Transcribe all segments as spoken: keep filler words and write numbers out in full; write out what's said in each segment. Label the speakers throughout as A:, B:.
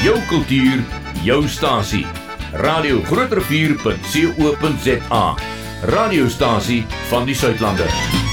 A: Jou kultuur, jou stasie. Radio Groot Rivier punt co punt za. Radiostasie van die Suidlande.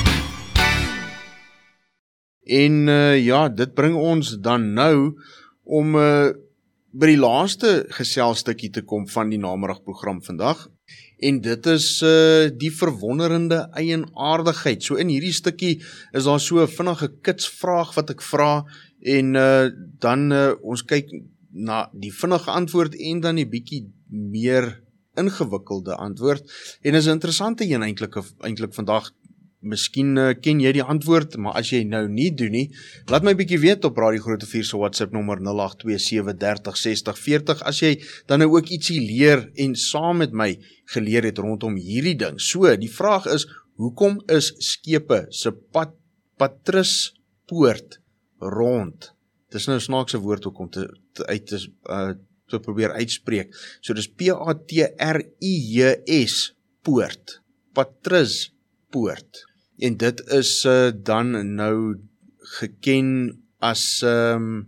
B: En uh, ja, dit bring ons dan nou om uh, by die laaste geselstukkie te kom van die nameddagprogram vandag. En dit is uh, die verwonderende eienaardigheid. So in hierdie stukkie is daar so 'n vinnige kitsvraag wat ek vra en uh, dan uh, ons kyk na die vinnige antwoord en dan die bietjie meer ingewikkelde antwoord. En is 'n interessante een eintlik eintlik vandag. Miskien uh, ken jy die antwoord, maar as jy nou nie doen nie, laat my bietjie weet op Radio Groot Rivier se WhatsApp nommer nul agt twee sewe drie nul ses nul vier nul as jy dan nou ook ietsie leer en saam met my geleer het rondom hierdie ding. So, die vraag is, hoekom is skepe se pat, patruspoort rond? Dis nou 'n snaakse woord ook om te, te uit te, uh, te probeer uitspreek. So dis P A T R I J S poort, patruspoort. En dit is uh, dan nou geken as um,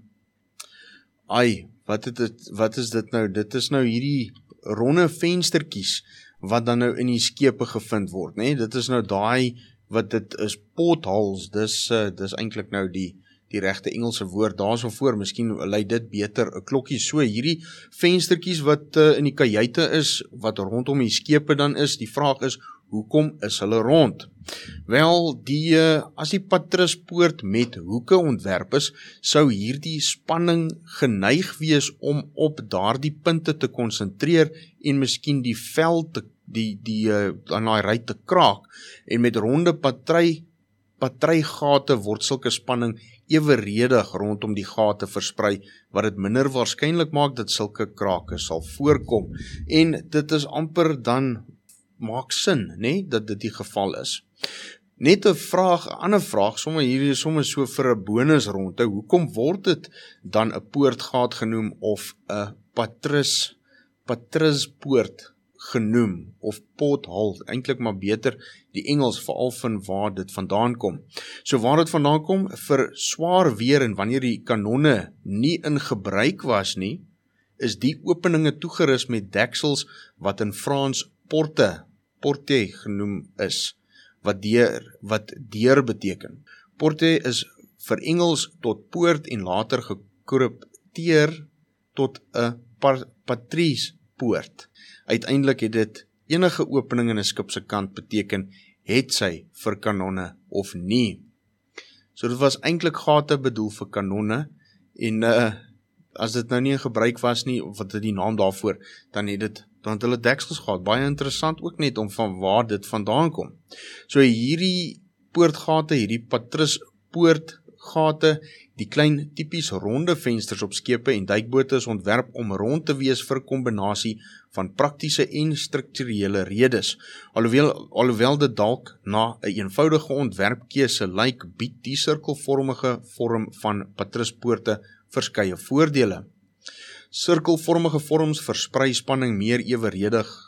B: ai, wat het dit, wat is dit nou? Dit is nou hierdie ronde venstertjies wat dan nou in die skepe gevind word, né? Dit is nou daai wat dit is potholes. Dis uh, dis eintlik nou die die regte Engelse woord daarso voor. Miskien lei dit beter 'n klokkie. So hierdie venstertjies wat uh, in die kajuite is, wat rondom die skepe dan is, die vraag is, hoekom is hulle rond? Wel, die, as die patruspoort met hoeke ontwerp is, sou hierdie spanning geneig wees om op daardie punte te konsentreer en miskien die vel te, die, die, aan die ry te kraak. En met ronde patry, patrygate word sulke spanning eweredig rondom die gate versprei, wat dit minder waarskynlik maak dat sulke krake sal voorkom. En dit is amper dan maak sin, né, dat dit die geval is. Net 'n vraag, 'n ander vraag, sommer hier is sommer so vir 'n bonus rondte, hoekom word dit dan 'n poortgat genoem of 'n patrus patruspoort genoem of pothole, eintlik maar beter die Engels, veral van waar dit vandaan kom. So waar dit vandaan kom, vir swaar weer en wanneer die kanonne nie in gebruik was nie, is die openinge toegerus met deksels wat in Frans porte, porte genoem is, wat deur, wat deur beteken. Porte is vir Engels tot poort en later gekrypteer tot 'n patriespoort. Uiteindelik het dit enige opening in 'n skip se kant beteken, het sy vir kanonne of nie. So dit was eintlik gate bedoel vir kanonne en uh, as dit nou nie in gebruik was nie, of wat het die naam daarvoor, dan het dit dan het hulle deksels gehad. Baie interessant ook net om van waar dit vandaan kom. So hierdie poortgate, hierdie patruspoortgate, die klein tipies ronde vensters op skepe en duikbote is ontwerp om rond te wees vir kombinasie van praktiese en strukturele redes. Alhoewel, alhoewel dit dalk na 'n eenvoudige ontwerpkeuse lyk, bied die sirkelvormige vorm van patruspoorte verskeie voordele. Sirkelvormige vorms versprei spanning meer eweredig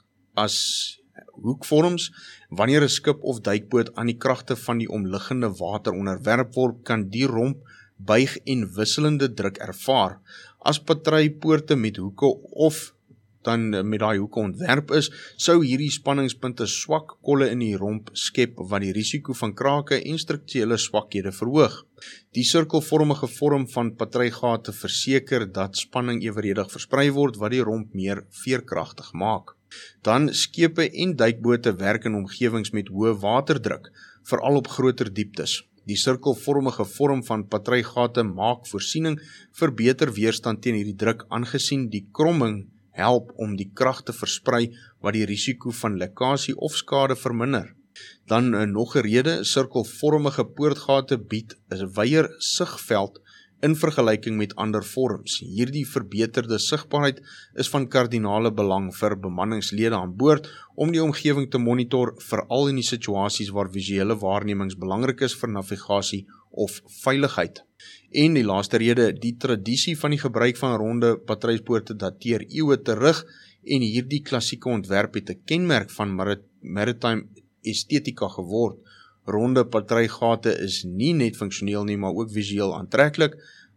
B: as hoekvorms. Wanneer 'n skip of duikboot aan die kragte van die omliggende water onderwerp word, kan die romp buig en wisselende druk ervaar. As patrypoorte met hoeke of dan met daai hoeke ontwerp is, sou hierdie spanningspunte swak kolle in die romp skep wat die risiko van krake en strukturele swakhede verhoog. Die sirkelvormige vorm van patrygate verseker dat spanning eweredig versprei word wat die romp meer veerkragtig maak. Dan skepe en duikbote werk in omgewings met hoë waterdruk, veral op groter dieptes. Die sirkelvormige vorm van patrygate maak voorsiening vir beter weerstand teen hierdie druk, aangesien die kromming help om die krag te versprei wat die risiko van lekkasie of skade verminder. Dan uh, nog 'n rede, sirkelvormige poortgate bied 'n wyeer sigveld in vergelyking met ander vorms. Hierdie verbeterde sigbaarheid is van kardinale belang vir bemanningslede aan boord om die omgewing te monitor, veral in die situasies waar visuele waarnemings belangrik is vir navigasie of veiligheid. En die laaste rede, die tradisie van die gebruik van ronde patryspoorte dateer eeue terug en hierdie klassieke ontwerp het 'n kenmerk van maritime estetika geword. Ronde patrygate is nie net funksioneel nie, maar ook visueel aantreklik,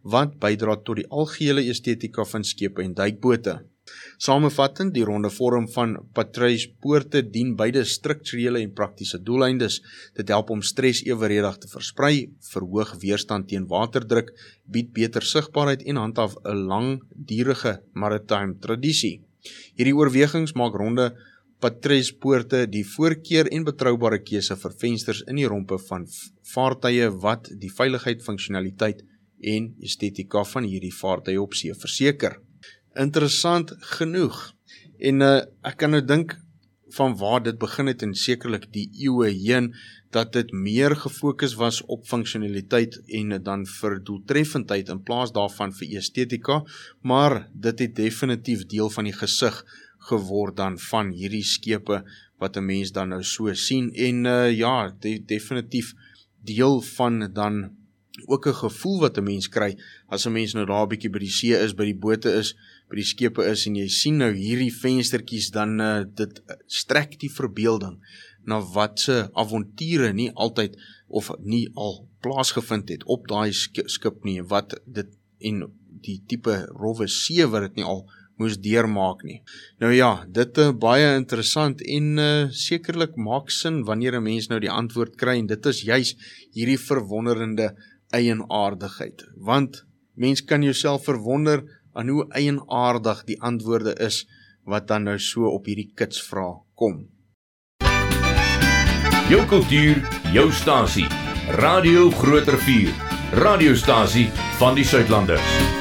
B: wat bydra tot die algehele estetika van skepe en duikbote. Samevattend, die ronde vorm van patrouillepoorte dien beide strukturele en praktiese doeleindes. Dit help om stres evenredig te versprei, verhoog weerstand teen waterdruk, bied beter sigbaarheid en handhaaf 'n langdurige maritime tradisie. Hierdie oorwegings maak ronde patrouillepoorte die voorkeur en betroubare keuse vir vensters in die rompe van vaartuie wat die veiligheid, funksionaliteit en estetika van hierdie vaartuie op see verseker. Interessant genoeg, en uh, ek kan nou dink van waar dit begin het en sekerlik die eeue heen, dat dit meer gefokus was op funksionaliteit en dan vir doeltreffendheid in plaas daarvan vir estetika, maar dit het definitief deel van die gesig geword dan van hierdie skepe wat 'n mens dan nou so sien, en uh, ja, de, definitief deel van dan ook 'n gevoel wat 'n mens kry, as 'n mens nou daar 'n bietjie by die see is, by die bote is, by die skepe is, en jy sien nou hierdie venstertjies, dan uh, dit strek die verbeelding na wat se avonture nie altyd, of nie al plaasgevind het op daai skip nie, wat dit, en die tipe rowwe see wat dit nie al moes deurmaak nie. Nou ja, dit is uh, baie interessant, en uh, sekerlik maak sin wanneer 'n mens nou die antwoord kry, en dit is juis hierdie verwonderende eienaardigheid, want mens kan jouself verwonder aan hoe eienaardig die antwoorde is, wat dan nou so op hierdie kitsvraag kom.
A: Jou kultuur, jou stasie, Radio Groot Rivier, radiostasie van die Suidlanders.